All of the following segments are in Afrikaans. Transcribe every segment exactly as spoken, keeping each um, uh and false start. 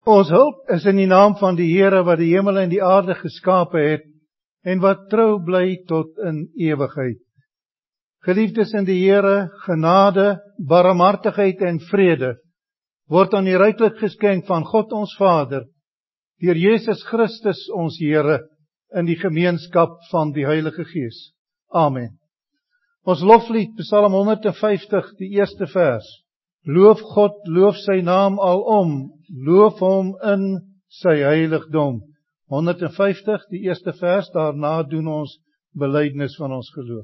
Ons hulp is in die naam van die Here wat die hemel en die aarde geskape het en wat trou bly tot in ewigheid. Geliefdes in die Here, genade, barmhartigheid en vrede word aan u ryklik geskenk van God ons Vader, deur Jesus Christus ons Here, in die gemeenskap van die Heilige Gees. Amen. Ons loflied, Psalm honderd vyftig, die eerste vers. Loof God, loof sy naam alom, loof hom in sy heiligdom. honderd vyftig, die eerste vers, daarna doen ons belydenis van ons geloof.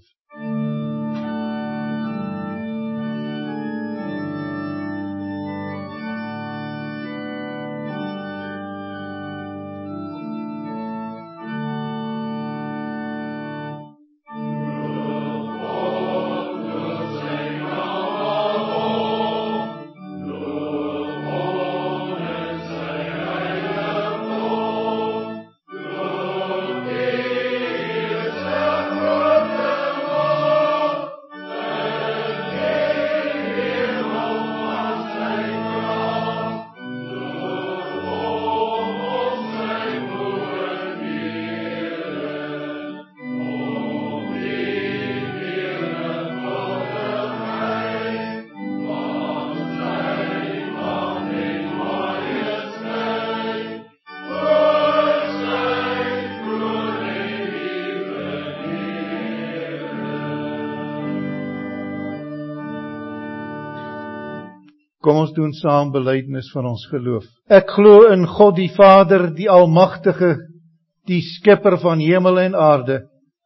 Kom ons doen saam belydenis van ons geloof. Ek glo in God die Vader, die Almagtige, die Skepper van hemel en aarde,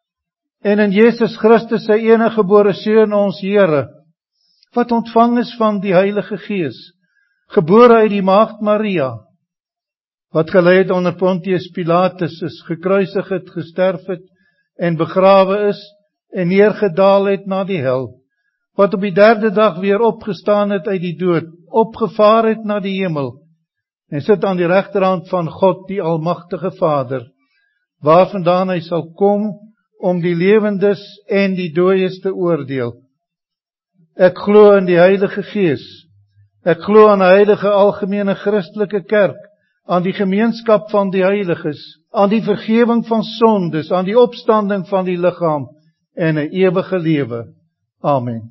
en in Jesus Christus sy enige gebore Seun, ons Here, wat ontvang is van die Heilige Gees, gebore uit die Maagd Maria, wat gelei het onder Pontius Pilatus, is gekruisig het, gesterf het en begrawe is en neergedaal het na die hel, wat op die derde dag weer opgestaan het uit die dood, opgevaar het na die hemel, en sit aan die regterhand van God, die Almagtige Vader, waarvandaan hy sal kom, om die lewendes en die dooies te oordeel. Ek glo in die Heilige Gees, ek glo aan 'n heilige algemene Christelike kerk, aan die gemeenskap van die heiliges, aan die vergewing van sondes, aan die opstanding van die liggaam, en 'n ewige lewe. Amen.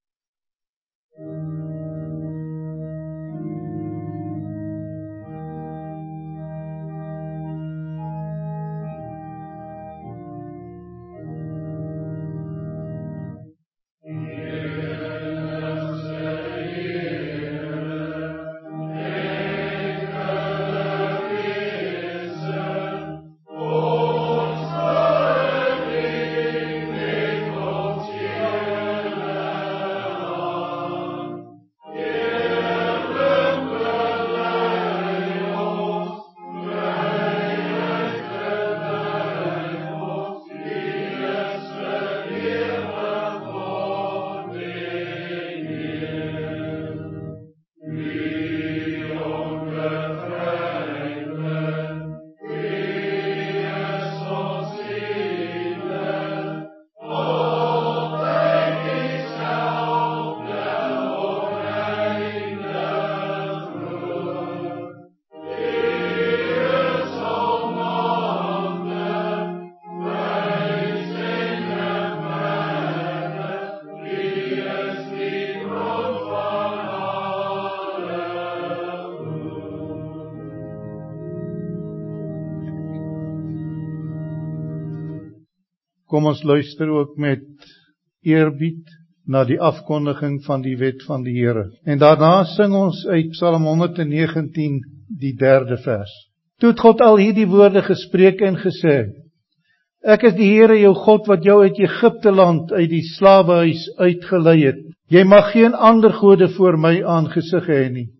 Kom ons luister ook met eerbied na die afkondiging van die wet van die Here. En daarna sing ons uit Psalm honderd negentien, die derde vers. Toe het God al hierdie woorde gespreek en gesê: Ek is die Here jou God wat jou uit Egipte land, uit die slawehuis uitgelei het. Jy mag geen ander gode voor my aangesig hê nie.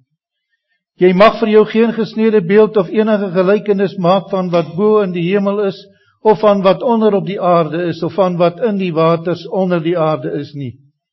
Jy mag vir jou geen gesnede beeld of enige gelykenis maak van wat bo in die hemel is, of van wat onder op die aarde is, of van wat in die waters onder die aarde is nie.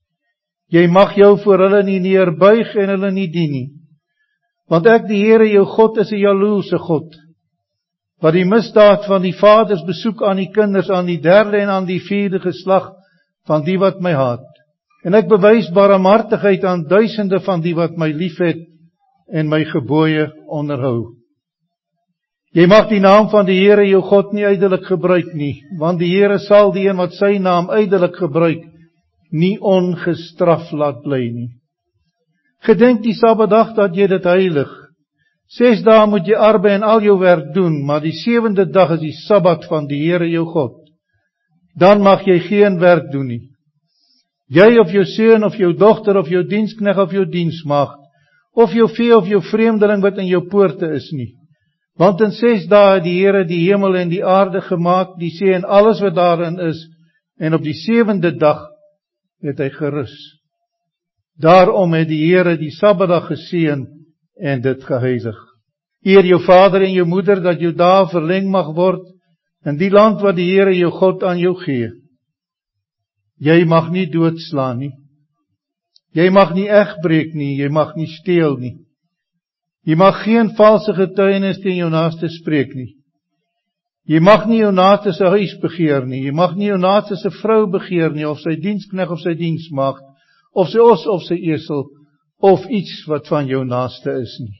Jy mag jou voor hulle nie neerbuig en hulle nie dien nie. Want ek, die Here jou God, is 'n jaloerse God, wat die misdaad van die vaders besoek aan die kinders, aan die derde en aan die vierde geslag van die wat my haat. En ek bewys barmhartigheid aan duisende van die wat my liefhet en my gebooie onderhou. Jy mag die naam van die Here jou God nie ydelik gebruik nie, want die Here sal die een wat sy naam ydelik gebruik, nie ongestraf laat bly nie. Gedenk die Sabbatdag dat jy dit heilig. Ses dae moet jy arbei en al jou werk doen, maar die sewende dag is die Sabbat van die Here jou God. Dan mag jy geen werk doen nie. Jy of jou seun of jou dogter of jou diensknegt of jou diensmaagd, of jou vee of jou vreemdeling wat in jou poorte is nie. Want in ses dae het die Here die hemel en die aarde gemaak, die see en alles wat daarin is, en op die sewende dag het hy gerus. Daarom het die Here die Sabbatdag geseën en dit geheilig. Eer jou vader en jou moeder, dat jou dae verleng mag word, in die land wat die Here jou God aan jou gee. Jy mag nie doodslaan nie. Jy mag nie egbreek nie, jy mag nie steel nie. Jy mag geen valse getuienis teen jou naaste spreek nie. Jy mag nie jou naaste se huis begeer nie, jy mag nie jou naaste se vrou begeer nie, of sy diensknegt of sy diensmaagd, of sy os of sy esel, of iets wat van jou naaste is nie.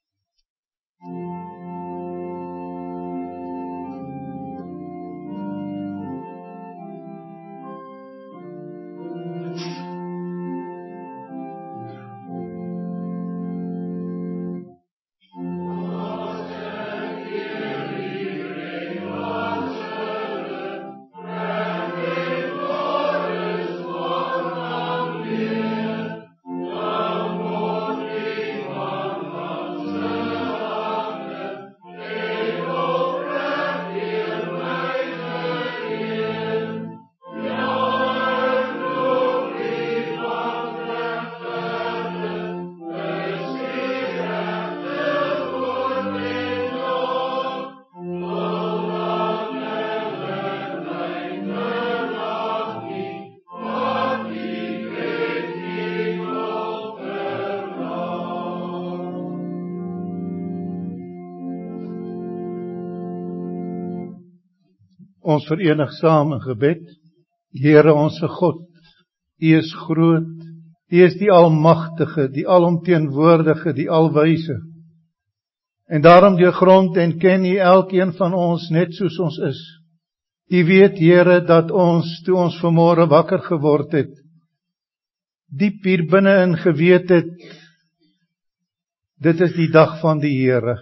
Ons verenig saam in gebed. Here onse God, U is groot, U is die Almagtige, die Alomteenwoordige, die Alwyse. En daarom deurgrond en ken U elkeen van ons net soos ons is. U weet, Here, dat ons, toe ons vanmôre wakker geword het, diep hier binne-in geweet het, dit is die dag van die Here.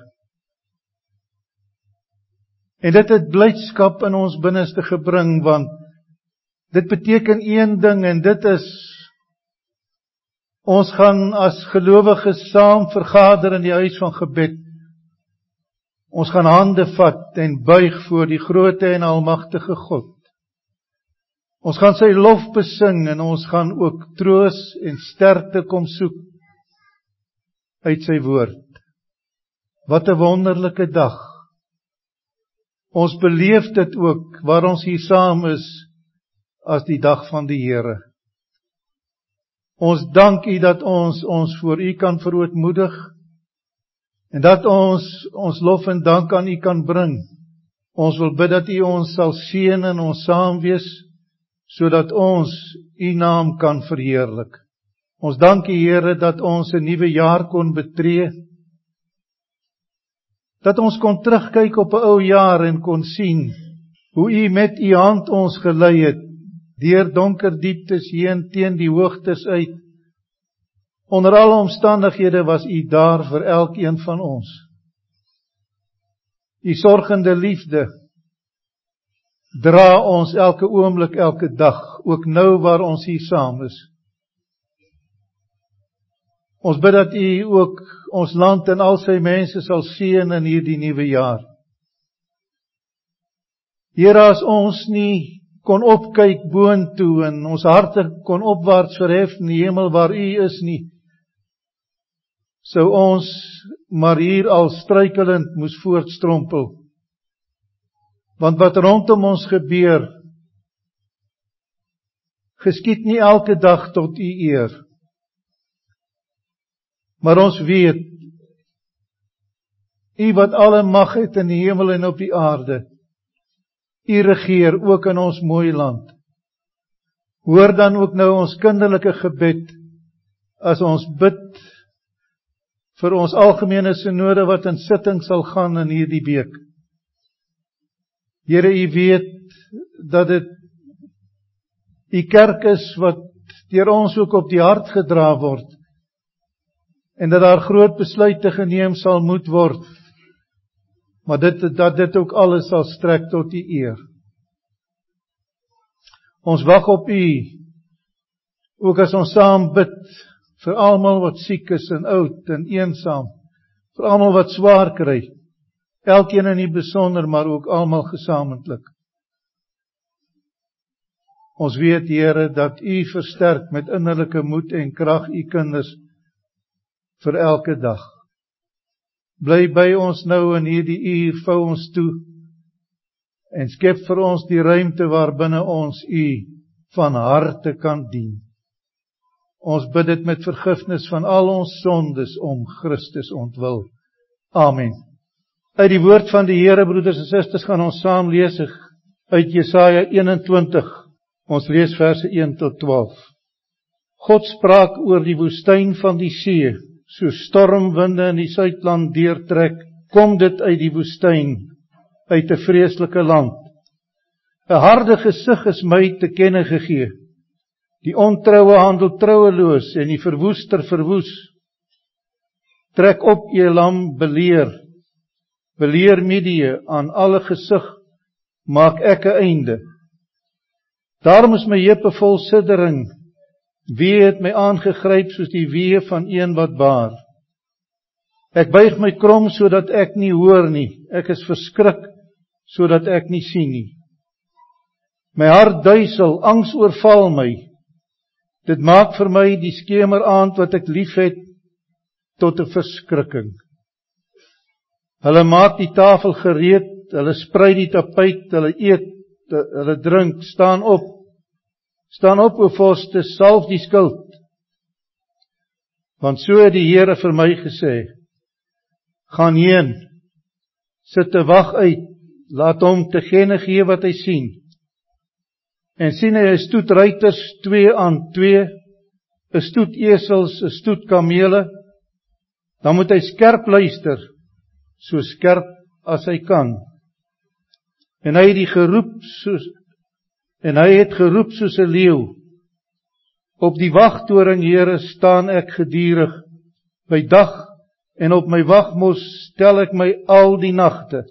En dit het blydskap in ons binneste gebring, want dit beteken een ding, en dit is, ons gaan as gelowiges saam vergader in die huis van gebed. Ons gaan hande vat en buig voor die groote en almagtige God. Ons gaan sy lof besing, en ons gaan ook troos en sterkte kom soek uit sy woord. Wat 'n wonderlike dag. Ons beleef dit ook, waar ons hier saam is, as die dag van die Here. Ons dank U dat ons ons voor U kan verootmoedig, en dat ons ons lof en dank aan U kan bring. Ons wil bid dat U ons sal seën en ons saam wees, sodat ons U naam kan verheerlik. Ons dank U, Here, dat ons 'n nuwe jaar kon betree, dat ons kon terugkyk op 'n ou jaar en kon sien hoe U met U hand ons gelei het, deur donker dieptes heen teen die hoogtes uit. Onder alle omstandighede was U daar vir elkeen van ons. U sorgende liefde dra ons elke oomblik, elke dag, ook nou waar ons hier saam is. Ons bid dat U ook ons land en al sy mense sal seën in hierdie nuwe jaar. Here, as ons nie kon opkyk boontoe en ons harte kon opwaarts verhef in die hemel waar U is nie, sou ons maar hier al struikelend moes voortstrompel. Want wat rondom ons gebeur, geskied nie elke dag tot U eer. Maar ons weet, U wat alle mag het in die hemel en op die aarde, U regeer ook in ons mooi land. Hoor dan ook nou ons kinderlike gebed, as ons bid vir ons algemene synode wat in sitting sal gaan in hierdie week. Here, U weet dat dit U kerk is wat deur ons ook op die hart gedra word en dat daar groot besluite geneem sal moet word, maar dit, dat dit ook alles sal strek tot U eer. Ons wag op U, ook as ons saam bid, vir almal wat siek is en oud en eensaam, vir almal wat swaar kry, elkeen in die besonder, maar ook almal gesamentlik. Ons weet, Here, dat U versterk met innerlike moed en krag U kinders vir elke dag. Bly by ons nou in hierdie uur, vou ons toe en skep vir ons die ruimte waarbinne ons U van harte kan dien. Ons bid dit met vergifnis van al ons sondes om Christus ontwil. Amen. Uit die woord van die Here, broeders en susters, gaan ons saam lees uit Jesaja eenentwintig. Ons lees verse een tot twaalf. God spraak oor die woestyn van die see, so stormwinde in die suidland deurtrek, kom dit uit die woestyn, uit 'n vreeslike land. 'n Harde gesig is my te kenne gegee. Die ontroue handel troueloos en die verwoester verwoes. Trek op, Elam, beleer, beleer Medië, aan alle gesig, maak ek 'n einde. Daarom is my heupe vol siddering, wee het my aangegryp soos die wee van een wat baar. Ek buig my krom sodat ek nie hoor nie, ek is verskrik sodat ek nie sien nie. My hart duisel, angs oorval my. Dit maak vir my die skemeraand wat ek lief het tot 'n verskrikking. Hulle maak die tafel gereed, hulle sprei die tapuit, hulle eet, hulle drink, staan op. Staan op, o vorste, salf die skuld. Want so het die Here vir my gesê, gaan heen, sit 'n wag uit, laat hom te kenne gee wat hy sien. En sien hy 'n stoet ruiters, twee aan twee, 'n stoet esels, 'n stoet kamele, dan moet hy skerp luister, so skerp as hy kan. En hy het die geroep soos en hy het geroep soos 'n leeu. Op die wagtoring, Here, staan ek gedurig, by dag en op my wagmos stel ek my al die nagte.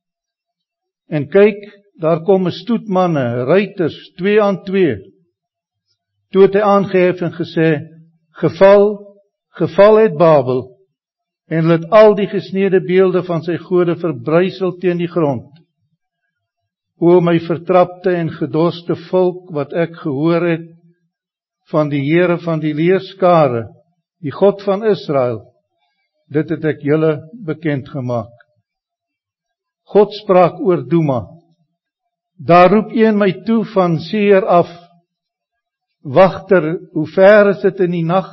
En kyk, daar kom 'n stoet manne, ruiters, twee aan twee. Toe het hy aangehef en gesê, geval, geval het Babel, en hulle het al die gesneede beelde van sy gode verbrysel teen die grond. O my vertrapte en gedoste volk, wat ek gehoor het van die Here van die leerskare, die God van Israel, dit het ek julle bekend gemaak. God spraak oor Duma. Daar roep een my toe van Seir af, Wagter, hoe ver is dit in die nag?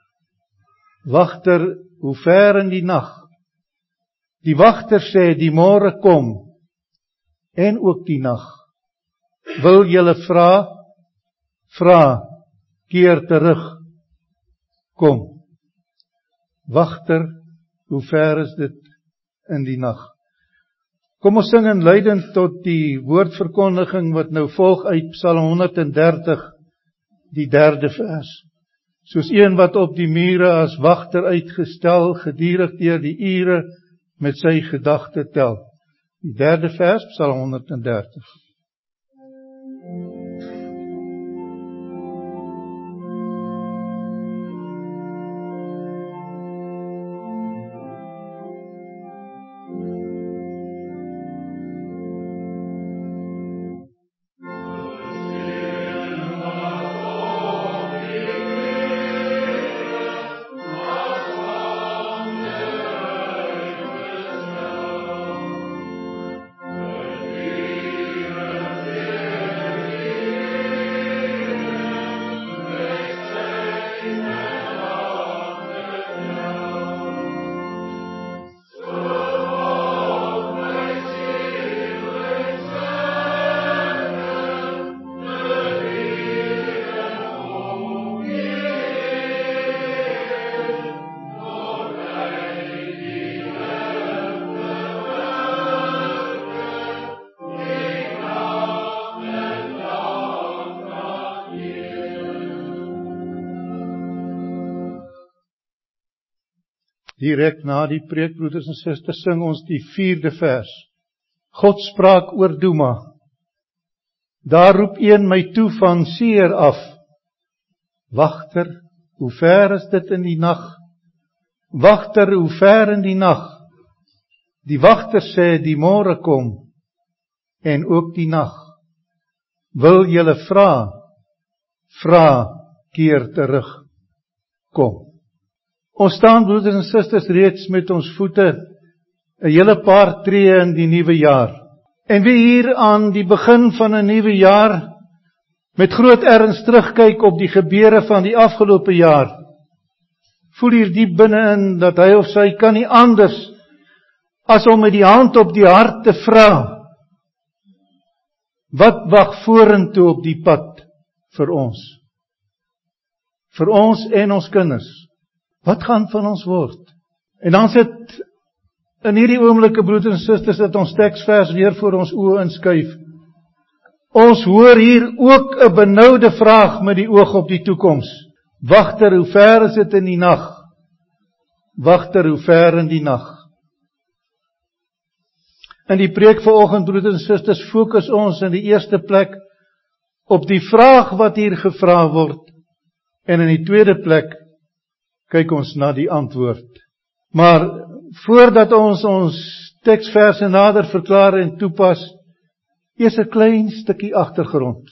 Wagter, hoe ver in die nag? Die wagter sê, die môre kom, en ook die nag. Wil julle vra, vra, keer terug, kom. Wagter, hoe ver is dit in die nag? Kom ons sing inleidend tot die woordverkondiging wat nou volg uit Psalm honderddertig, die derde vers. Soos een wat op die mure as wagter uitgestel, gedurig deur die ure met sy gedagte tel. Die derde vers, Psalm honderddertig. Here Direk na die preek, broeders en susters, sing ons die vierde vers. God spraak oor Duma. Daar roep een my toe van Seer af. Wagter, hoe ver is dit in die nag? Wagter, hoe ver in die nag? Die wagter sê, die môre kom, en ook die nag. Wil julle vra, vra, keer terug, kom. Ons staan, broeders en susters, reeds met ons voete 'n hele paar tree in die nuwe jaar. En wie hier aan die begin van 'n nuwe jaar met groot erns terugkyk op die gebeure van die afgelope jaar, voel hier diep binne-in dat hy of sy kan nie anders as om met die hand op die hart te vra, wat wag vorentoe op die pad vir ons? Vir ons en ons kinders. Wat gaan van ons word? En dan sit in hierdie oomblikke, broeders en susters, dat ons teksvers weer voor ons oë inskuif. Ons hoor hier ook 'n benoude vraag met die oog op die toekoms. Wagter, hoe ver is dit in die nag? Wagter, hoe ver in die nag? In die preek vanoggend, broeders en susters, fokus ons in die eerste plek op die vraag wat hier gevra word, en in die tweede plek kyk ons na die antwoord. Maar voordat ons ons teksverse nader verklaar en toepas, eers 'n klein stukkie agtergrond.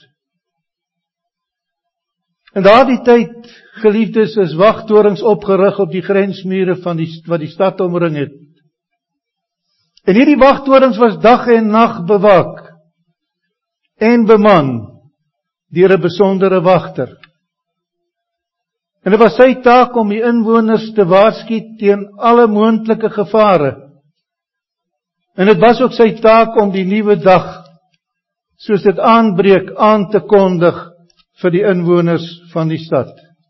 In daardie tyd, geliefdes, is wagtorings opgerig op die grensmure van die wat die stad omring het. En hierdie wagtorings was dag en nag bewaak en beman deur 'n besondere wagter. En dit was sy taak om die inwoners te waarsku teen alle moontlike gevare. En dit was ook sy taak om die nuwe dag, soos dit aanbreek, aan te kondig vir die inwoners van die stad.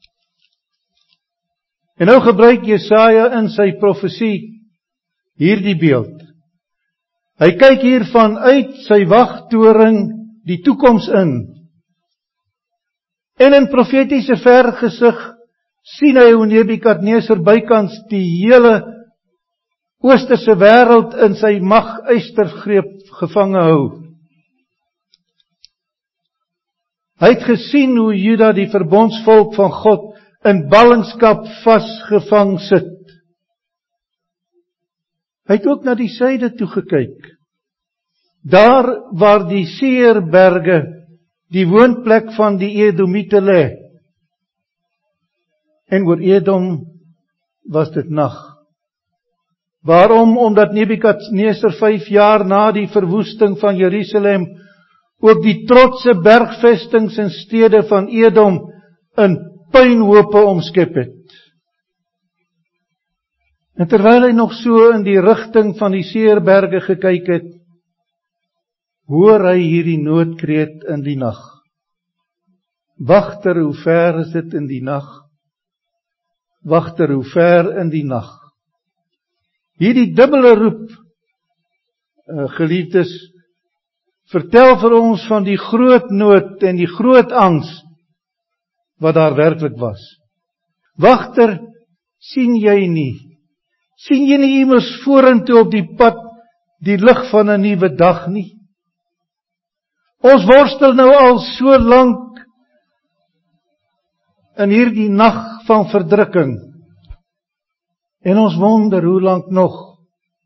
En nou gebruik Jesaja in sy profesie hierdie beeld. Hy kyk hier vanuit sy wagtoring die toekoms in. En in profetiese vergesig sien hy hoe Nebukadneser bykans die hele oosterse wêreld in sy mag-eystergreep gevange hou. Hy het gesien hoe Juda, die verbondsvolk van God, in ballingskap vasgevang sit. Hy het ook na die suide toe gekyk. Daar waar die Seerberge die woonplek van die Edomiete lê. En oor Edom was dit nag. Waarom? Omdat Nebukadneser vyf jaar na die verwoesting van Jerusalem ook die trotse bergvestings en stede van Edom in puinhope omskep het. En terwyl hy nog so in die rigting van die Seerberge gekyk het, hoor hy hierdie noodkreet in die nag. Wagter, hoe ver is dit in die nag? Wagter, hoe ver in die nag? Hierdie dubbele roep, uh, geliefdes, vertel vir ons van die groot nood en die groot angs wat daar werklik was. Wagter, sien jy nie? Sien jy nie immers vorentoe op die pad die lig van 'n nuwe dag nie? Ons worstel nou al so lank in hierdie nag van verdrukking. En ons wonder hoe lank nog.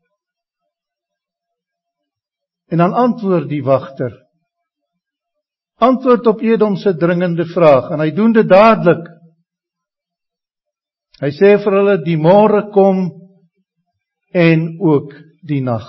En dan antwoord die wagter. Antwoord op Edom se dringende vraag. En hy doen dit dadelik. Hy sê vir hulle, die môre kom en ook die nag.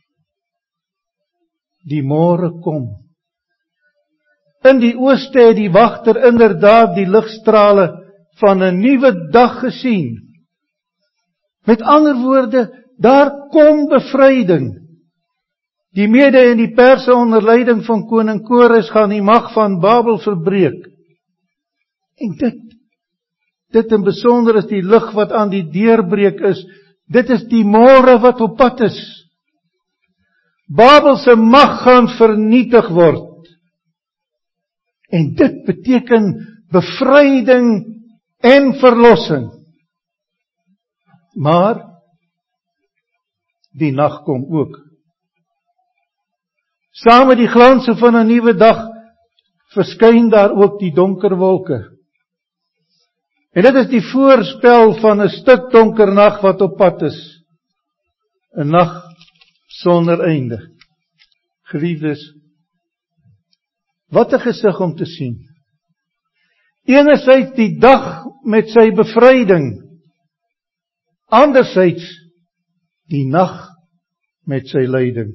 Die môre kom. In die ooste het die wagter inderdaad die ligstrale van 'n nuwe dag gesien. Met ander woorde, daar kom bevryding. Die Mede en die Perse onder leiding van koning Kores gaan die mag van Babel verbreek. En dit, dit in besonder is die lig wat aan die deurbreek is. Dit is die môre wat op pad is. Babel se mag gaan vernietig word. En dit beteken bevryding en verlossing. Maar die nag kom ook. Saam met die glanse van 'n nuwe dag verskyn daar ook die donker wolke. En dit is die voorspel van 'n stuk donker nag wat op pad is. 'n Nag sonder einde. Geliefdes, wat 'n gesig om te sien. Enerzijds die dag met sy bevryding, anderzijds die nag met sy lyding.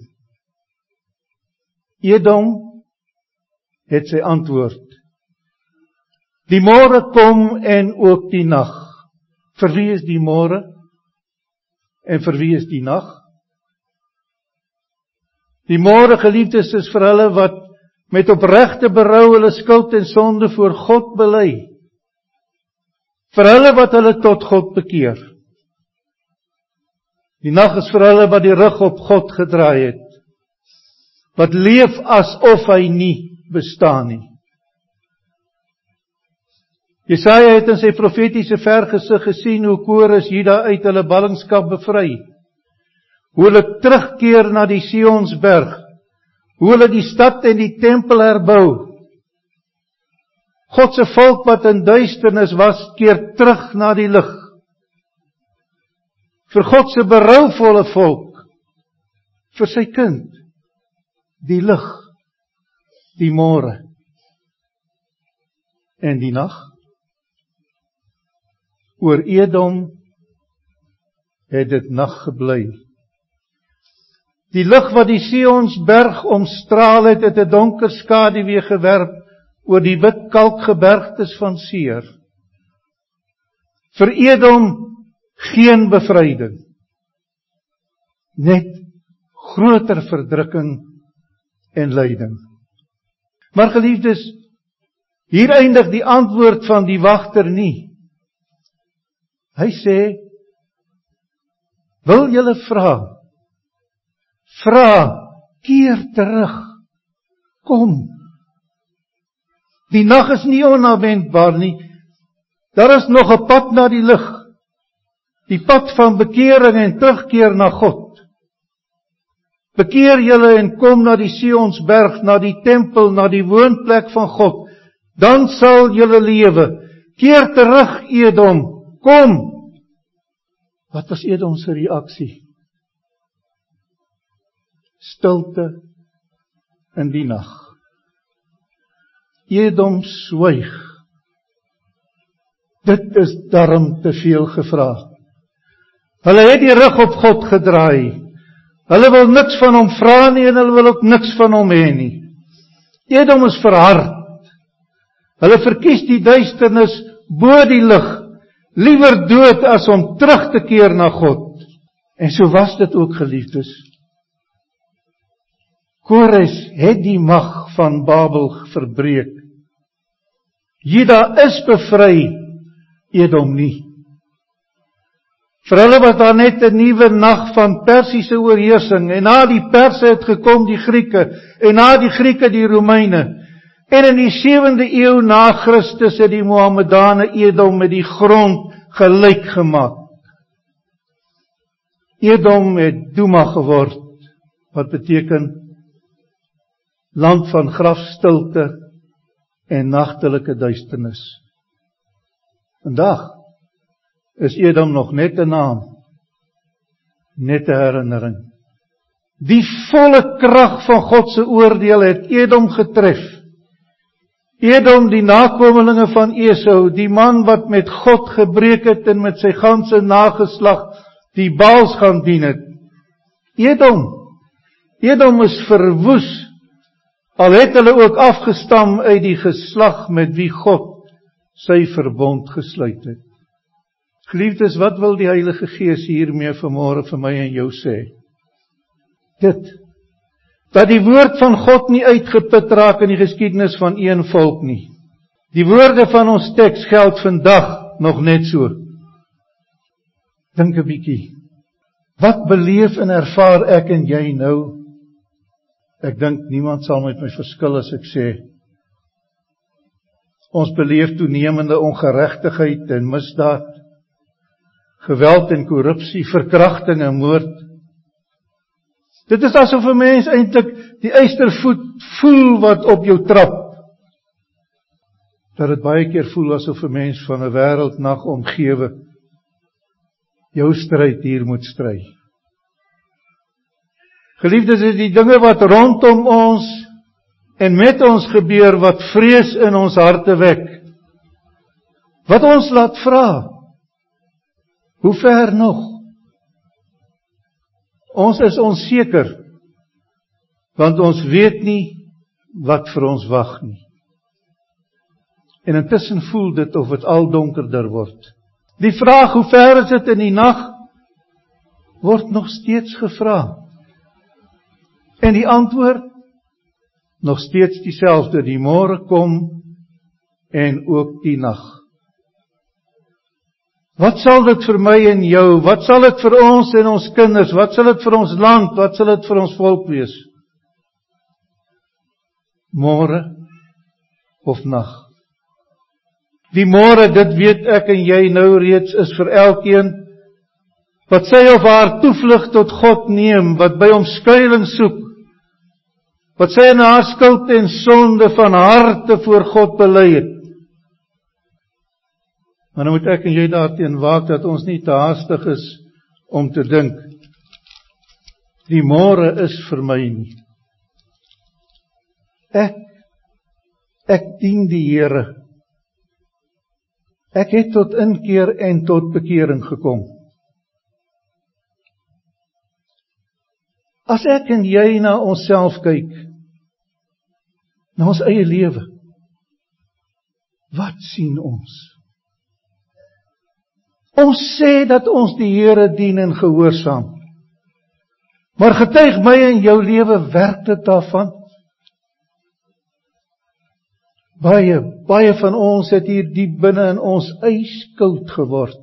Edom het sy antwoord. Die môre kom en ook die nag. Vir wie is die môre? En vir wie is die nag? Die môre, geliefdes, is vir hulle wat met opregte berou hulle skuld en sonde voor God bely. Vir hulle wat hulle tot God bekeer. Die nag is vir hulle wat die rug op God gedraai het. Wat leef asof hy nie bestaan nie. Jesaja het in sy profetiese vergesig gesien hoe Kores Juda uit hulle ballingskap bevry. Hoe hulle terugkeer na die Sionsberg. Hoe hulle die stad en die tempel herbou. God se volk wat in duisternis was, keer terug na die lig. Vir God se berouvolle volk, vir sy kind, die lig, die môre en die nag. Oor Edom het dit nag gebly. Die lig wat die Sionsberg omstraal het, het 'n donker skaduwee gewerp oor die wit kalkgebergtes van Seir. Vir Edom geen bevryding. Net groter verdrukking en lyding. Maar geliefdes, hier eindig die antwoord van die wagter nie. Hy sê, wil julle vra? Vra, keer terug, kom. Die nag is nie onafwendbaar nie. Daar is nog 'n pad na die lig. Die pad van bekering en terugkeer na God. Bekeer julle en kom na die Sionsberg, na die tempel, na die woonplek van God. Dan sal julle lewe. Keer terug, Edom, kom. Wat was Edom se reaksie? Stilte in die nag. Edom swyg. Dit is darm te veel gevra. Hulle het die rug op God gedraai. Hulle wil niks van hom vra nie en hulle wil ook niks van hom hê nie. Edom is verhard. Hulle verkies die duisternis bo die lig. Liewer dood as om terug te keer na God. En so was dit ook, geliefdes. Kores het die mag van Babel verbreek. Juda is bevry, Edom nie. Vir hulle was daar net 'n nuwe nag van Persiese oorheersing, en na die Perse het gekom die Grieke, en na die Grieke die Romeine. En in die sewende eeu na Christus het die Mohammedane Edom met die grond gelyk gemaak. Edom het Duma geword, wat beteken land van grafstilte en nagtelike duisternis. Vandag is Edom nog net 'n naam, net 'n herinnering. Die volle krag van God se oordeel het Edom getref. Edom, die nakomelinge van Esau, die man wat met God gebreek het en met sy ganse nageslag die Baals gaan dien het. Edom, Edom is verwoes, al het hulle ook afgestam uit die geslag met wie God sy verbond gesluit het. Geliefdes, wat wil die Heilige Gees hiermee vanmôre vir my en jou sê? Dit, dat die woord van God nie uitgeput raak in die geskiedenis van een volk nie. Die woorde van ons teks geld vandag nog net so. Dink 'n bietjie. Wat beleef en ervaar ek en jy nou? Ek dink niemand sal met my verskil as ek sê, ons beleef toenemende ongeregtigheid en misdaad, geweld en korrupsie, verkrachting en moord, Dit is asof 'n mens eintlik die eystervoet voel wat op jou trap. Dat dit baie keer voel asof 'n mens van 'n wêreldnag omgewe jou stryd hier moet stry. Geliefdes, is die dinge wat rondom ons en met ons gebeur wat vrees in ons harte wek. Wat ons laat vra, hoe ver nog? Ons is onseker, want ons weet nie wat vir ons wag nie. En intussen voel dit of dit al donkerder word. Die vraag, hoe ver is dit in die nag, word nog steeds gevra. En die antwoord, nog steeds dieselfde, die môre kom en ook die nag. Wat sal dit vir my en jou, wat sal dit vir ons en ons kinders, wat sal dit vir ons land, wat sal dit vir ons volk wees? Môre of nag? Die môre, dit weet ek en jy nou reeds, is vir elkeen wat sy of haar toevlug tot God neem, wat by hom skuiling soek, wat sy in haar skuld en sonde van harte voor God bely het. Maar nou moet ek en jy daarteen waak dat ons nie te haastig is om te dink, die môre is vir my nie. Ek, ek dien die Here. Ek het tot inkeer en tot bekering gekom. As ek en jy na onsself kyk, na ons eie lewe, wat sien ons? Ons sê dat ons die Here dien en gehoorsaam. Maar getuig my en jou lewe, werk dit daarvan? Baie, baie van ons het hier diep binne in ons yskoud geword.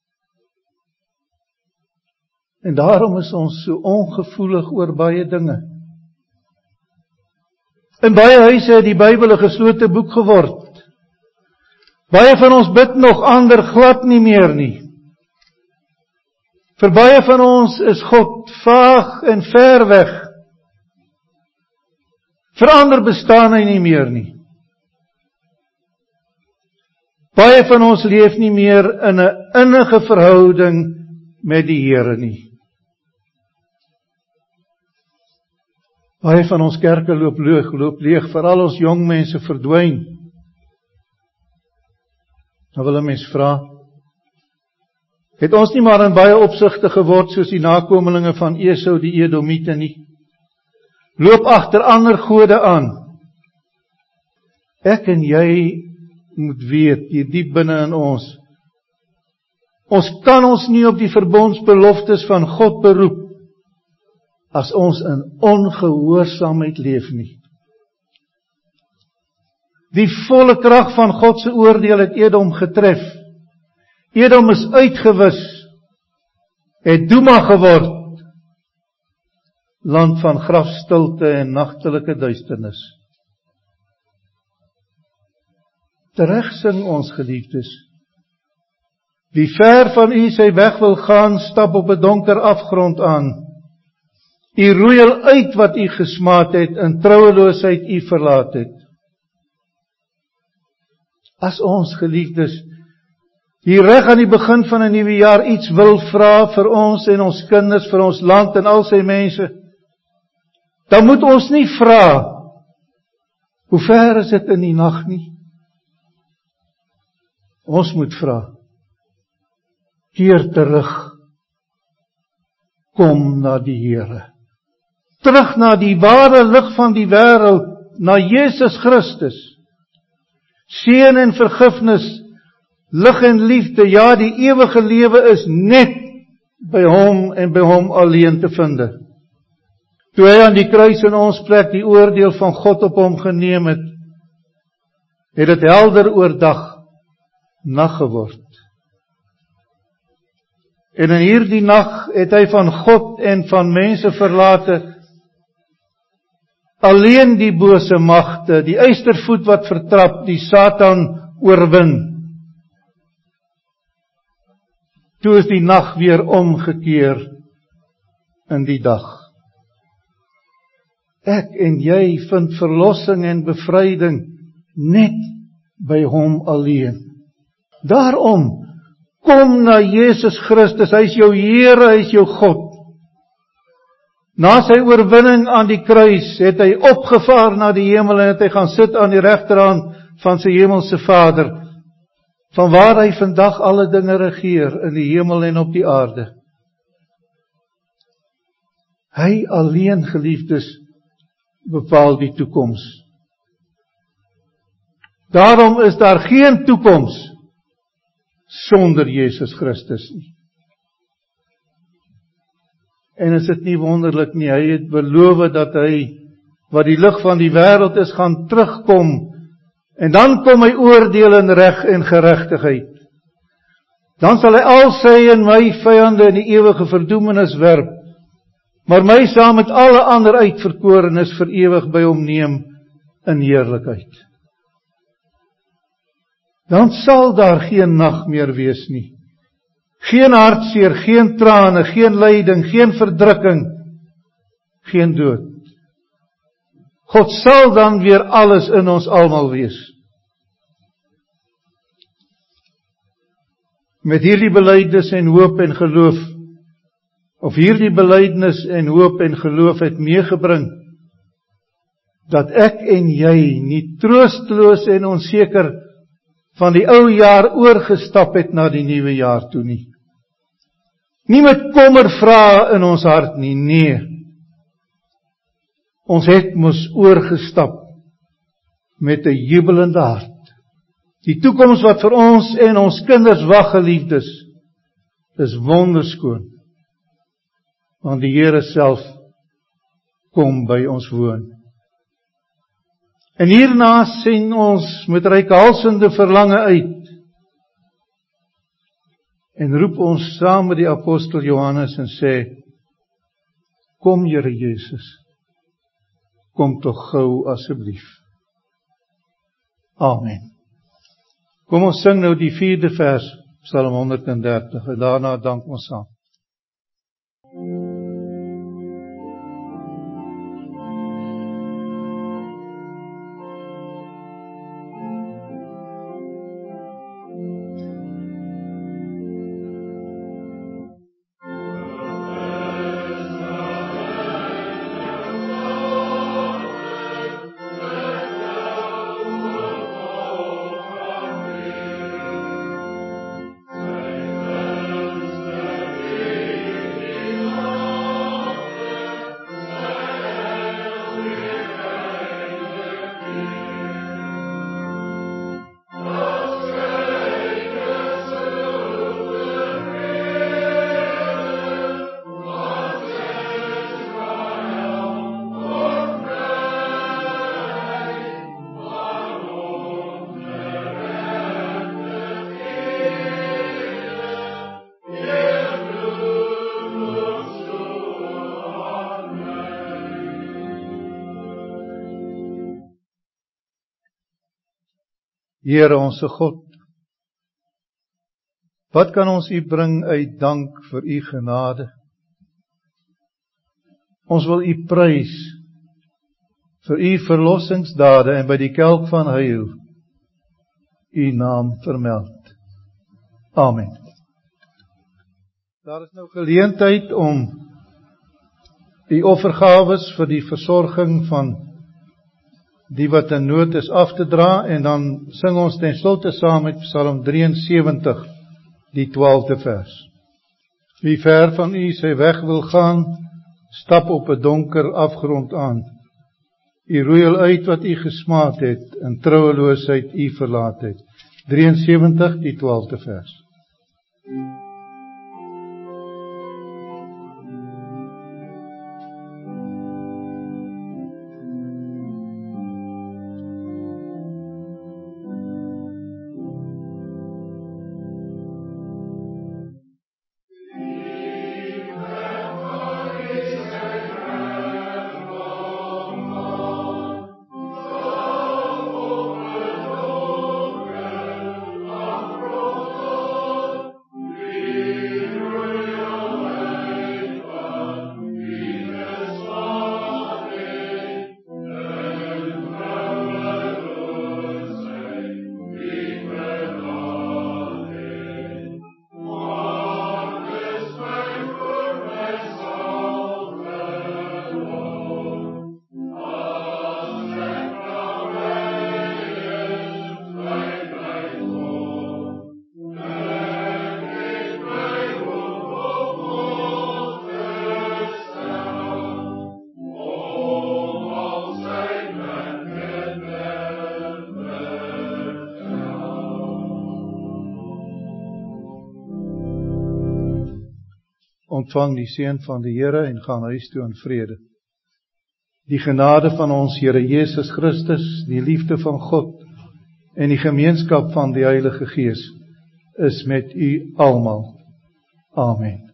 En daarom is ons so ongevoelig oor baie dinge. In baie huise het die Bybel 'n geslote boek geword. Baie van ons bid nog, ander glad nie meer nie. Vir baie van ons is God vaag en ver weg. Vir ander bestaan hy nie meer nie. Baie van ons leef nie meer in 'n innige verhouding met die Here nie. Baie van ons kerke loop leeg, loop leeg, veral ons jong mense verdwyn. Nou wil 'n mens vra, het ons nie maar in baie opsigte geword soos die nakomelinge van Esau die Edomiete nie? Loop agter ander gode aan. Ek en jy moet weet, hier diep binne in ons, ons kan ons nie op die verbondsbeloftes van God beroep, as ons in ongehoorsaamheid leef nie. Die volle krag van God se oordeel het Edom getref. Edom is uitgewis, het Duma geword, land van grafstilte en nagtelike duisternis. Tereg sing ons geliefdes, wie ver van u sy weg wil gaan, stap op 'n donker afgrond aan. U roeiel uit wat u gesmaad het, in troueloosheid u verlaat het. As ons geliefdes hier reg aan die begin van 'n nuwe jaar iets wil vra vir ons en ons kinders, vir ons land en al sy mense, dan moet ons nie vra, hoe ver is dit in die nag nie? Ons moet vra, keer terug, kom na die Here. Terug na die ware lig van die wêreld, na Jesus Christus. Seën en vergifnis, lig en liefde, ja, die ewige lewe is net by hom en by hom alleen te vind. Toe hy aan die kruis in ons plek die oordeel van God op hom geneem het, het dit helder oordag nag geword. En in hierdie nag het hy van God en van mense verlate, alleen die bose magte, die eystervoet wat vertrap, die Satan oorwin. Toe is die nag weer omgekeer in die dag. Ek en jy vind verlossing en bevryding net by hom alleen. Daarom, kom na Jesus Christus, hy is jou Here, hy is jou God. Na sy oorwinning aan die kruis, het hy opgevaar na die hemel en het hy gaan sit aan die regterhand van sy hemelse Vader, vanwaar hy vandag alle dinge regeer in die hemel en op die aarde. Hy alleen, geliefdes, bepaal die toekoms. Daarom is daar geen toekoms sonder Jesus Christus nie. En is dit nie wonderlik nie, hy het beloof dat hy, wat die lig van die wêreld is, gaan terugkom, en dan kom hy oordeel in reg en geregtigheid. Dan sal hy al sy en my vyande in die ewige verdoemenis werp, maar my saam met alle ander uitverkorenes vir ewig by hom neem in heerlikheid. Dan sal daar geen nag meer wees nie. Geen hartseer, geen trane, geen lyding, geen verdrukking, geen dood. God sal dan weer alles in ons almal wees. Met hierdie belydenis en hoop en geloof, of hierdie belydenis en hoop en geloof het meegebring, dat ek en jy nie troosteloos en onseker van die ou jaar oorgestap het na die nuwe jaar toe nie. Nie met kommer vrae in ons hart nie, nee. Ons het mos oorgestap met 'n jubelende hart. Die toekoms wat vir ons en ons kinders wag, geliefdes, is wonderskoon. Want die Here self kom by ons woon. En hierna sien ons met reikhalsende verlange uit en roep ons saam met die apostel Johannes en sê, kom Here Jesus, kom tog gou asseblief. Amen. Kom ons sing nou die vierde vers, Psalm honderd en dertig, en daarna dank ons saam. Here onse God, wat kan ons U bring uit dank vir U genade? Ons wil U prys vir U verlossingsdade en by die kelk van heil U naam vermeld. Amen. Daar is nou geleentheid om die offergawes vir die versorging van die wat in nood is af te dra, en dan sing ons ten slotte saam met Psalm drieënsewentig, die twaalfde vers. Wie ver van U sy weg wil gaan, stap op 'n donker afgrond aan. U roei uit wat U gesmaak het, in troueloosheid U verlaat het. drieënsewentig, die twaalfde vers. Oh ontvang die seën van die Here en gaan huis toe in vrede. Die genade van ons Here Jesus Christus, die liefde van God en die gemeenskap van die Heilige Gees is met u almal. Amen.